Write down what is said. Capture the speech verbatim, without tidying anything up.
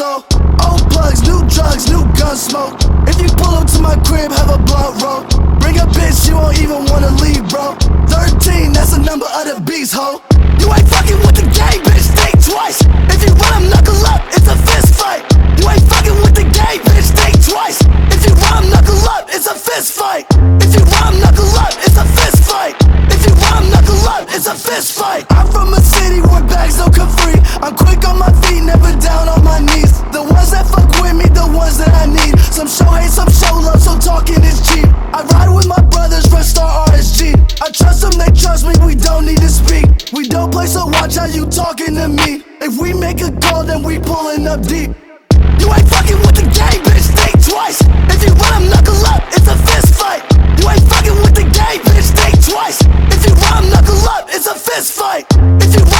so. Old plugs, new drugs, new gun smoke. If you pull up to my crib, have a blunt roll. Bring a bitch, you won't even wanna leave, bro. Thirteen, that's the number of the beast, ho. You ain't fucking with the game, bitch, think twice. If you run 'em, knuckle up, it's a fist fight. You ain't fucking with the game, bitch, think twice. If you run 'em, knuckle up, it's a fist fight. If you run 'em, knuckle up, it's a fist fight. If you run 'em, knuckle up, it's a fist fight. I'm from a city where bags don't come free. I'm quick on my feet, never down on my knees. The ones that fuck with me, the ones that I need. Some show hate, some show love, so talking is cheap. I ride with my brothers, Red Star R S G. I trust them, they trust me, we don't need to speak. We don't play, so watch how you talking to me. If we make a call, then we pulling up deep. You ain't fucking with the game, bitch, think twice. If you run 'em, knuckle up, it's a fist fight. You ain't fucking with the game, bitch, think twice. If you run 'em, knuckle up, it's a fist fight. If you